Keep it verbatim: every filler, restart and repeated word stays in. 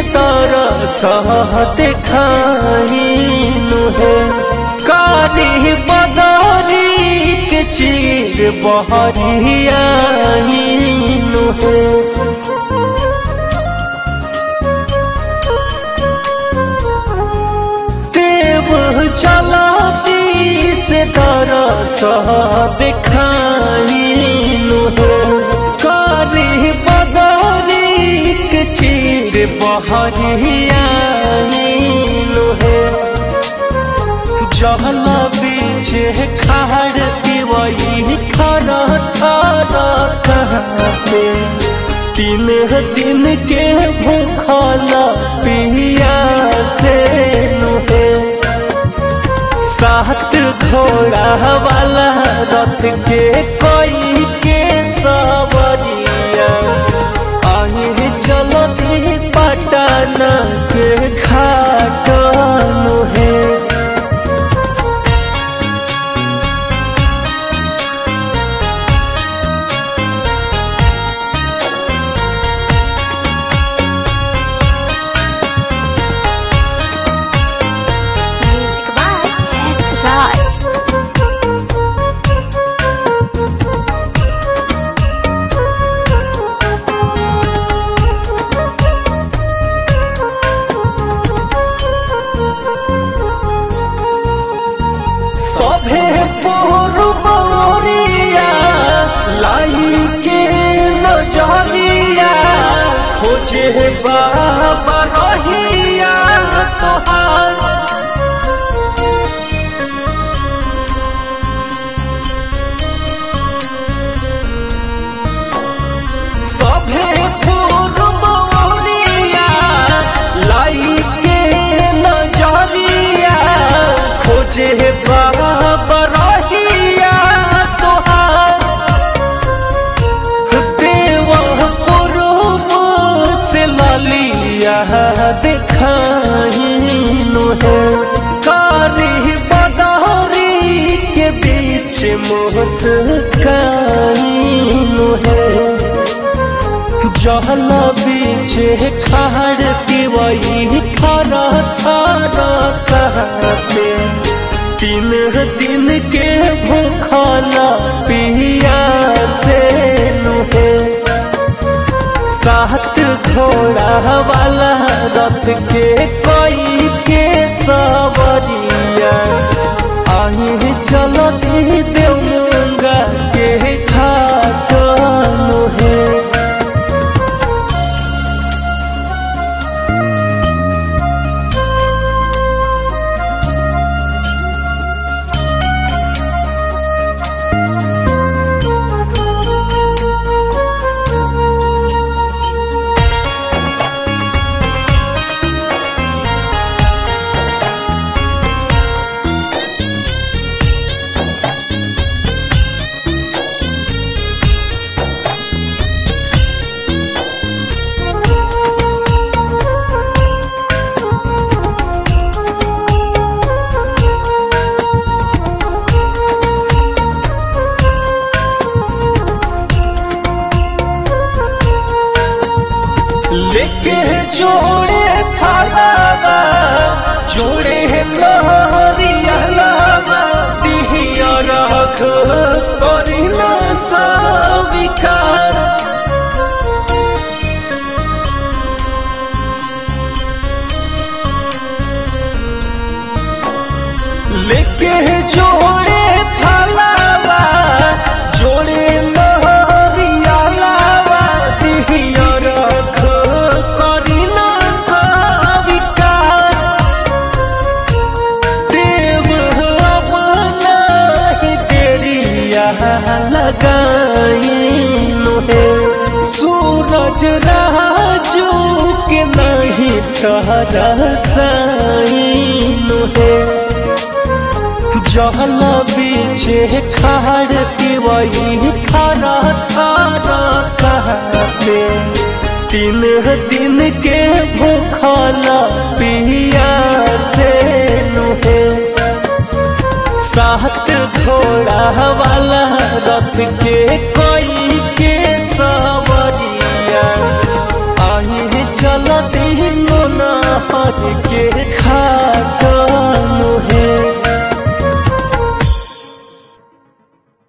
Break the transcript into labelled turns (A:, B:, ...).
A: तरस देखाइनु है कारी बदरी के चीर बहरियाइनु है। देव चला से तरस देखाइनु है कारी बदरी के चीर बहरियाइनु है। जहल बीच खाड़ दिवई थर थर कहते तीन दिन के भूखल पिया से नुहे। सात घोड़ा वाला रथ के कोई के सवरिया आए चलो पटना के घाट नुहे। सभे पुरबौरिया लाई के नजरिया खोजे बाबा रहिया तोहार। सभे पुरबौरिया लाई के नजरिया खोजे बाबा रहिया तोहार। देवा पुरुब से ललिया देखाइनु है कारी बदरी के बीच मुस्काइनु है। जहल बीच खाड़ दिवई थर थर कहते तीन दिन के भूखल पिया से नुहे। सात घोड़ा वाला रथ के कोई के सवरिया आए चलो देवगंगा के घाट नुहे। लेके जोड़े थालावा जोड़े लहरिया लावा दिहिया रख करी न सविकार। लेके जोड़े थालावा जोड़े लहरिया लावा दिहिया रख करी न सविकार। देव अपना ही तेरिया लगाइनु है सूरज राजू के नहीं तरसाइनु है। जहल बीच खाड़ दिवई थर थर कहते तीन दिन के भूखल पिया से नुहे। सात घोड़ा वाला रथ के